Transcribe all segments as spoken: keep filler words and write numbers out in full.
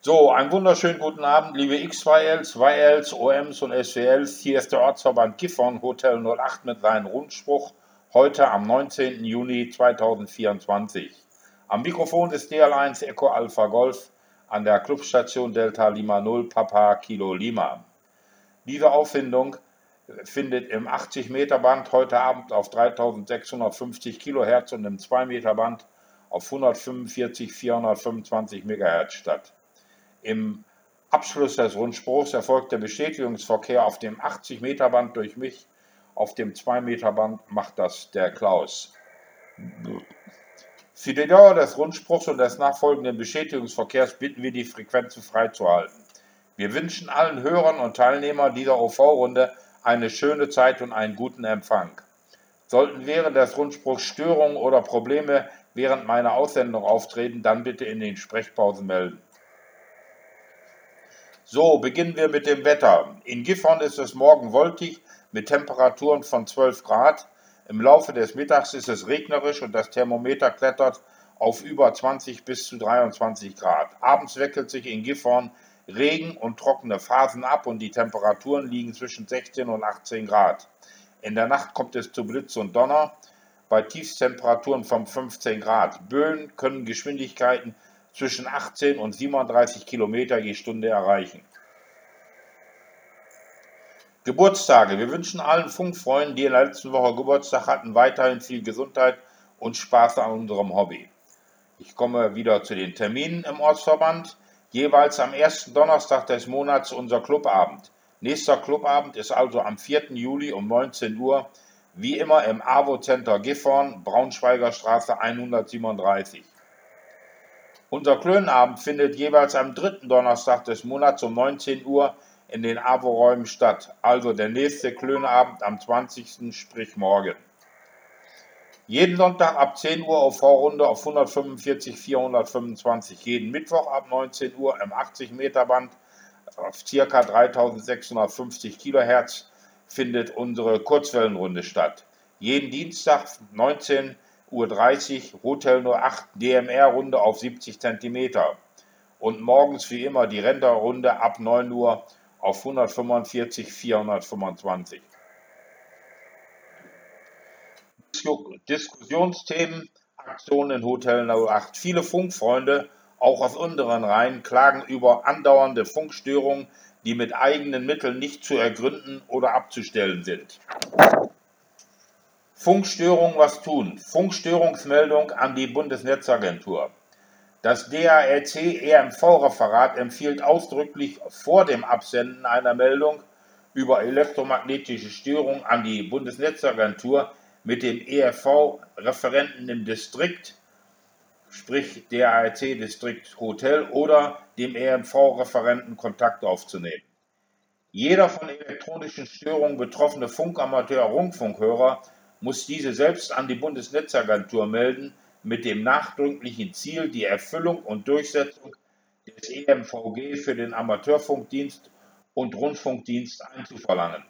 So, einen wunderschönen guten Abend, liebe X zwei Ls, Y Ls, O Ms und S W Ls. Hier ist der Ortsverband Gifhorn, Hotel null acht mit seinem Rundspruch, heute am neunzehnten Juni zweitausendvierundzwanzig. Am Mikrofon ist D L eins Echo Alpha Golf an der Clubstation Delta Lima null Papa Kilo Lima. Diese Auffindung findet im achtzig Meter Band heute Abend auf dreitausendsechshundertfünfzig Kilohertz und im zwei Meter Band auf hundertfünfundvierzig vierhundertfünfundzwanzig Megahertz statt. Im Abschluss des Rundspruchs erfolgt der Bestätigungsverkehr auf dem achtzig Meter Band durch mich, auf dem zwei Meter Band macht das der Klaus. Für die Dauer des Rundspruchs und des nachfolgenden Bestätigungsverkehrs bitten wir, die Frequenzen freizuhalten. Wir wünschen allen Hörern und Teilnehmern dieser O V-Runde eine schöne Zeit und einen guten Empfang. Sollten während des Rundspruchs Störungen oder Probleme während meiner Aussendung auftreten, dann bitte in den Sprechpausen melden. So, beginnen wir mit dem Wetter. In Gifhorn ist es morgen wolkig mit Temperaturen von zwölf Grad. Im Laufe des Mittags ist es regnerisch und das Thermometer klettert auf über zwanzig bis zu dreiundzwanzig Grad. Abends wechselt sich in Gifhorn Regen und trockene Phasen ab und die Temperaturen liegen zwischen sechzehn und achtzehn Grad. In der Nacht kommt es zu Blitz und Donner bei Tiefstemperaturen von fünfzehn Grad. Böen können Geschwindigkeiten zwischen achtzehn und siebenunddreißig Kilometer je Stunde erreichen. Geburtstage. Wir wünschen allen Funkfreunden, die in der letzten Woche Geburtstag hatten, weiterhin viel Gesundheit und Spaß an unserem Hobby. Ich komme wieder zu den Terminen im Ortsverband. Jeweils am ersten Donnerstag des Monats unser Clubabend. Nächster Clubabend ist also am vierten Juli um neunzehn Uhr, wie immer im AWO Center Gifhorn, Braunschweiger Straße hundertsiebenunddreißig. Unser Klönabend findet jeweils am dritten Donnerstag des Monats um neunzehn Uhr in den AWO-Räumen statt, also der nächste Klönabend am zwanzigsten sprich morgen. Jeden Sonntag ab zehn Uhr O V-Runde auf hundertfünfundvierzig vierhundertfünfundzwanzig, jeden Mittwoch ab neunzehn Uhr im achtzig Meter Band auf ca. dreitausendsechshundertfünfzig Kilohertz findet unsere Kurzwellenrunde statt. Jeden Dienstag neunzehn Uhr dreißig Hotel null acht D M R-Runde auf siebzig Zentimeter und morgens wie immer die Renderrunde ab neun Uhr auf hundertfünfundvierzig vierhundertfünfundzwanzig. Diskussionsthemen, Aktionen in Hotel null acht. Viele Funkfreunde, auch aus unseren Reihen, klagen über andauernde Funkstörungen, die mit eigenen Mitteln nicht zu ergründen oder abzustellen sind. Funkstörung was tun? Funkstörungsmeldung an die Bundesnetzagentur. Das D A R C E M V-Referat empfiehlt ausdrücklich vor dem Absenden einer Meldung über elektromagnetische Störung an die Bundesnetzagentur mit dem E R V-Referenten im Distrikt, sprich D A R C-Distrikt Hotel, oder dem E M V-Referenten Kontakt aufzunehmen. Jeder von elektronischen Störungen betroffene Funkamateur-Rundfunkhörer muss diese selbst an die Bundesnetzagentur melden, mit dem nachdrücklichen Ziel, die Erfüllung und Durchsetzung des E M V G für den Amateurfunkdienst und Rundfunkdienst einzuverlangen.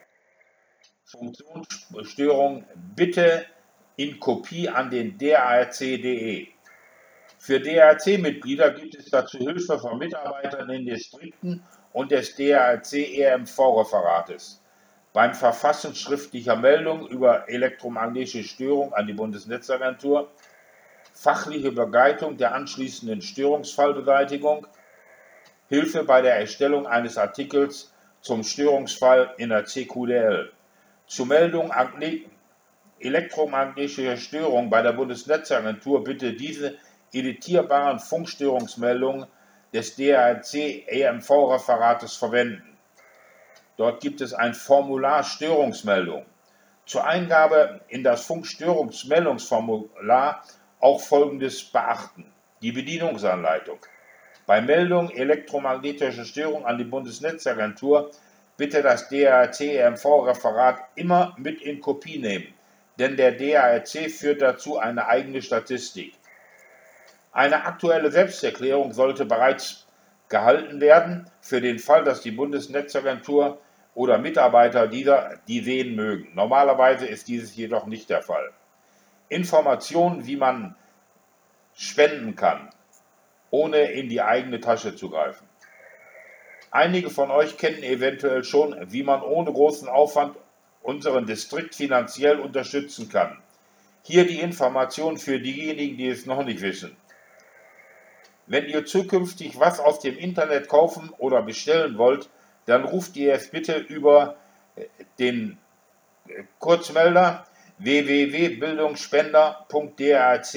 Funktionsstörung bitte in Kopie an den D A R C punkt de. Für D A R C-Mitglieder gibt es dazu Hilfe von Mitarbeitern in Distrikten und des D A R C E M V-Referates. Beim Verfassen schriftlicher Meldung über elektromagnetische Störung an die Bundesnetzagentur, fachliche Begleitung der anschließenden Störungsfallbeseitigung, Hilfe bei der Erstellung eines Artikels zum Störungsfall in der C Q D L. Zur Meldung elektromagnetischer Störung bei der Bundesnetzagentur bitte diese editierbaren Funkstörungsmeldungen des D A R C E M V-Referates verwenden. Dort gibt es ein Formular Störungsmeldung. Zur Eingabe in das Funkstörungsmeldungsformular auch Folgendes beachten: Die Bedienungsanleitung. Bei Meldung elektromagnetischer Störung an die Bundesnetzagentur bitte das D A R C E M V-Referat immer mit in Kopie nehmen, denn der D A R C führt dazu eine eigene Statistik. Eine aktuelle Selbsterklärung sollte bereits gehalten werden, für den Fall, dass die Bundesnetzagentur oder Mitarbeiter dieser die sehen mögen. Normalerweise ist dieses jedoch nicht der Fall. Informationen, wie man spenden kann. ohne in die eigene Tasche zu greifen. Einige von euch kennen eventuell schon, wie man ohne großen Aufwand unseren Distrikt finanziell unterstützen kann. Hier die Information für diejenigen, die es noch nicht wissen. Wenn ihr zukünftig was aus dem Internet kaufen oder bestellen wollt, dann ruft ihr es bitte über den Kurzmelder w w w punkt bildungsspender punkt darc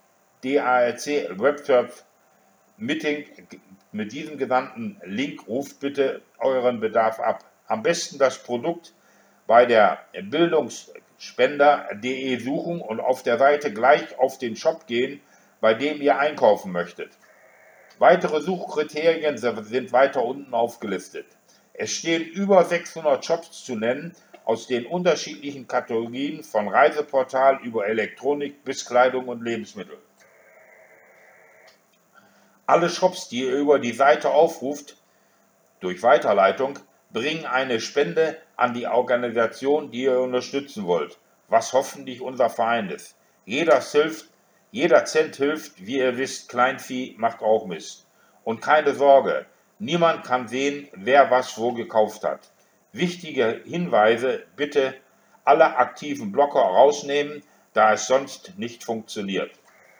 Webserv Meeting mit diesem genannten Link ruft bitte euren Bedarf ab. Am besten das Produkt bei der bildungsspender punkt de suchen und auf der Seite gleich auf den Shop gehen, bei dem ihr einkaufen möchtet. Weitere Suchkriterien sind weiter unten aufgelistet. Es stehen über sechshundert Shops zu nennen, aus den unterschiedlichen Kategorien von Reiseportal über Elektronik bis Kleidung und Lebensmittel. Alle Shops, die ihr über die Seite aufruft, durch Weiterleitung, bringen eine Spende an die Organisation, die ihr unterstützen wollt, was hoffentlich unser Verein ist. Jeder hilft, jeder Cent hilft, wie ihr wisst, Kleinvieh macht auch Mist. Und keine Sorge, niemand kann sehen, wer was wo gekauft hat. Wichtige Hinweise, bitte alle aktiven Blocker rausnehmen, da es sonst nicht funktioniert.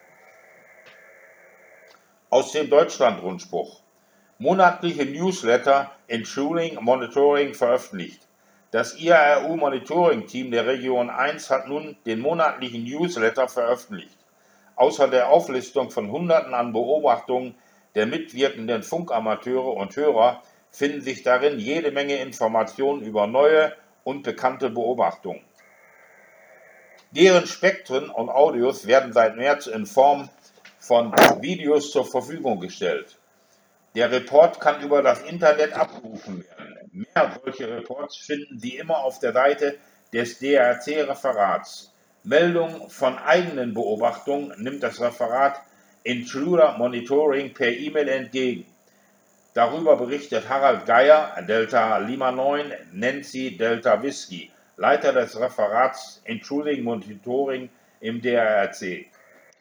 Aus dem Deutschland-Rundspruch. Monatliche Newsletter in Schuling Monitoring veröffentlicht. Das I A R U-Monitoring-Team der Region eins hat nun den monatlichen Newsletter veröffentlicht. Außer der Auflistung von Hunderten an Beobachtungen der mitwirkenden Funkamateure und Hörer finden sich darin jede Menge Informationen über neue und bekannte Beobachtungen. Deren Spektren und Audios werden seit März in Form von Videos zur Verfügung gestellt. Der Report kann über das Internet abgerufen werden. Mehr solche Reports finden Sie immer auf der Seite des D R C-Referats. Meldungen von eigenen Beobachtungen nimmt das Referat Intruder Monitoring per E-Mail entgegen. Darüber berichtet Harald Geier, Delta Lima neun, Nancy Delta Whisky, Leiter des Referats Intruder Monitoring im D R C.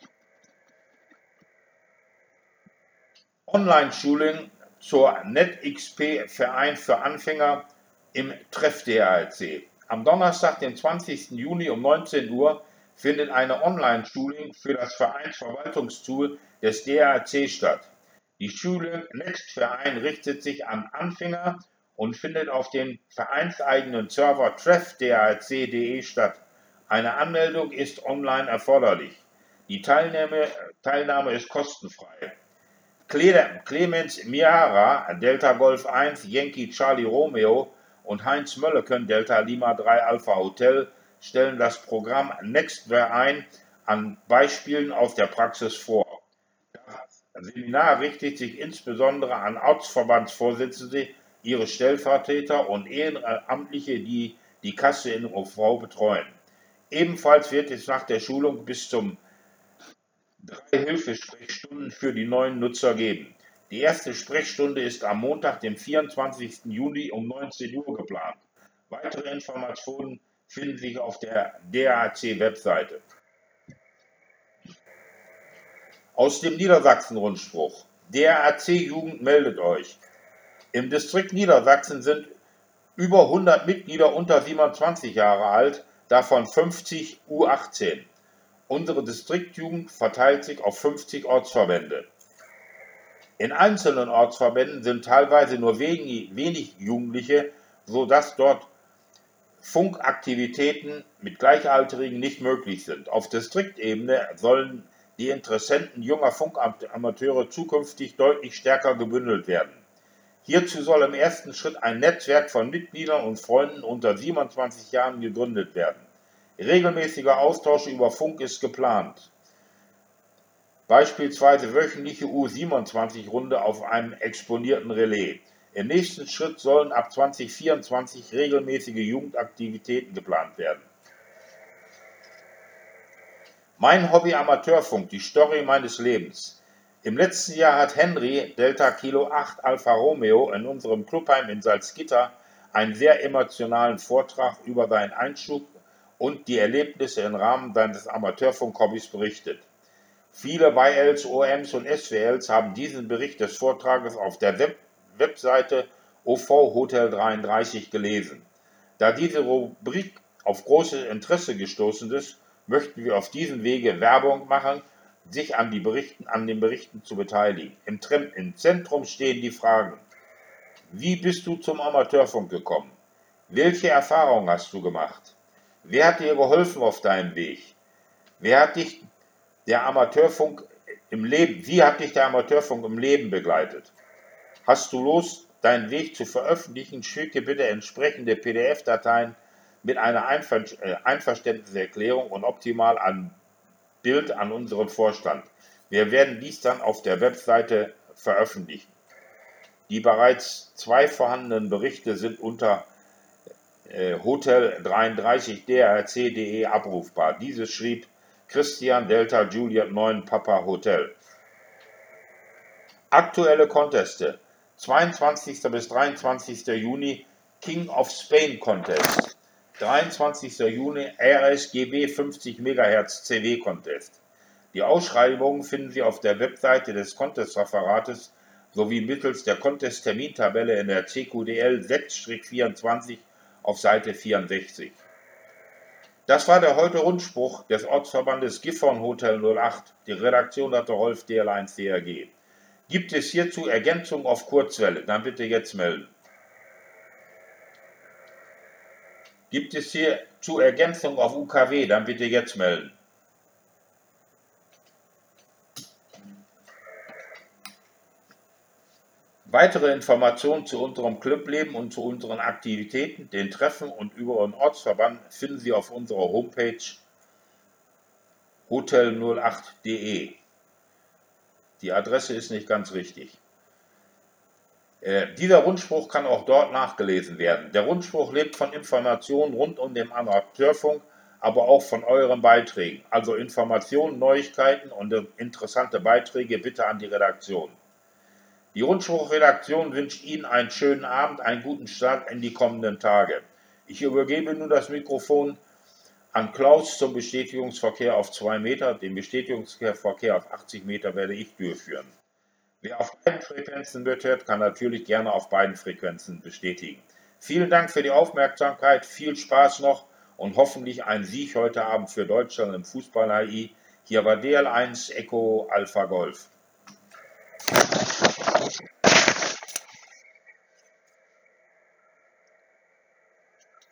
Online-Schulung zur NetXP-Verein für Anfänger im Treff D R C. Am Donnerstag, den zwanzigsten Juni um neunzehn Uhr findet eine Online-Schulung für das Vereinsverwaltungstool des D R C statt. Die Schulung NextVerein richtet sich an Anfänger und findet auf dem vereinseigenen Server treff d r c punkt de statt. Eine Anmeldung ist online erforderlich. Die Teilnahme, Teilnahme ist kostenfrei. Clemens Miara, Delta Golf eins, Yankee Charlie Romeo und Heinz Mölleken, Delta Lima drei Alpha Hotel, stellen das Programm NextVerein an Beispielen aus der Praxis vor. Das Seminar richtet sich insbesondere an Ortsverbandsvorsitzende, ihre Stellvertreter und Ehrenamtliche, die die Kasse in O V betreuen. Ebenfalls wird es nach der Schulung bis zum drei Hilfesprechstunden für die neuen Nutzer geben. Die erste Sprechstunde ist am Montag, dem vierundzwanzigsten Juni um neunzehn Uhr geplant. Weitere Informationen finden sich auf der D R C-Webseite. Aus dem Niedersachsen-Rundspruch. D R C-Jugend meldet euch. Im Distrikt Niedersachsen sind über hundert Mitglieder unter siebenundzwanzig Jahre alt, davon fünfzig U achtzehn. Unsere Distriktjugend verteilt sich auf fünfzig Ortsverbände. In einzelnen Ortsverbänden sind teilweise nur wenig, wenig Jugendliche, sodass dort Funkaktivitäten mit Gleichaltrigen nicht möglich sind. Auf Distriktebene sollen die Interessenten junger Funkamateure zukünftig deutlich stärker gebündelt werden. Hierzu soll im ersten Schritt ein Netzwerk von Mitgliedern und Freunden unter siebenundzwanzig Jahren gegründet werden. Regelmäßiger Austausch über Funk ist geplant. Beispielsweise wöchentliche U siebenundzwanzig-Runde auf einem exponierten Relais. Im nächsten Schritt sollen ab zweitausendvierundzwanzig regelmäßige Jugendaktivitäten geplant werden. Mein Hobby Amateurfunk, die Story meines Lebens. Im letzten Jahr hat Henry, Delta Kilo acht Alfa Romeo, in unserem Clubheim in Salzgitter einen sehr emotionalen Vortrag über seinen Einschub und die Erlebnisse im Rahmen seines Amateurfunk-Hobbys berichtet. Viele Y Ls, O Ms und S W Ls haben diesen Bericht des Vortrages auf der Web Webseite O V Hotel dreiunddreißig gelesen. Da diese Rubrik auf großes Interesse gestoßen ist, möchten wir auf diesem Wege Werbung machen, sich an, die Berichten, an den Berichten zu beteiligen. Im, Im Zentrum stehen die Fragen: Wie bist du zum Amateurfunk gekommen? Welche Erfahrungen hast du gemacht? Wer hat dir geholfen auf deinem Weg? Wer hat dich der Amateurfunk im Leben, wie hat dich der Amateurfunk im Leben begleitet? Hast du Lust, deinen Weg zu veröffentlichen? Schicke bitte entsprechende P D F-Dateien mit einer Einver äh, Einverständniserklärung und optimal ein Bild an unseren Vorstand. Wir werden dies dann auf der Webseite veröffentlichen. Die bereits zwei vorhandenen Berichte sind unter äh, Hotel dreiunddreißig D R C punkt de abrufbar. Dieses schrieb Christian Delta Juliet neun Papa Hotel. Aktuelle Conteste: zweiundzwanzigster bis dreiundzwanzigster Juni King of Spain Contest, dreiundzwanzigster Juni R S G B fünfzig Megahertz C W Contest. Die Ausschreibungen finden Sie auf der Webseite des Contest-Referates sowie mittels der Contest-Termintabelle in der C Q D L sechs vierundzwanzig auf Seite vierundsechzig. Das war der heute Rundspruch des Ortsverbandes Gifhorn Hotel null acht. Die Redaktion hatte Rolf D L eins D R G. Gibt es hierzu Ergänzungen auf Kurzwelle? Dann bitte jetzt melden. Gibt es hierzu Ergänzungen auf U K W? Dann bitte jetzt melden. Weitere Informationen zu unserem Clubleben und zu unseren Aktivitäten, den Treffen und über unseren Ortsverband finden Sie auf unserer Homepage hotel null acht punkt de. Die Adresse ist nicht ganz richtig. Äh, dieser Rundspruch kann auch dort nachgelesen werden. Der Rundspruch lebt von Informationen rund um den Amateurfunk, aber auch von euren Beiträgen. Also Informationen, Neuigkeiten und interessante Beiträge bitte an die Redaktion. Die Rundspruchredaktion wünscht Ihnen einen schönen Abend, einen guten Start in die kommenden Tage. Ich übergebe nun das Mikrofon an Klaus zum Bestätigungsverkehr auf zwei Meter. Den Bestätigungsverkehr auf achtzig Meter werde ich durchführen. Wer auf beiden Frequenzen mithört, kann natürlich gerne auf beiden Frequenzen bestätigen. Vielen Dank für die Aufmerksamkeit, viel Spaß noch und hoffentlich ein Sieg heute Abend für Deutschland im Fußball-H I. Hier war D L eins Echo Alpha Golf.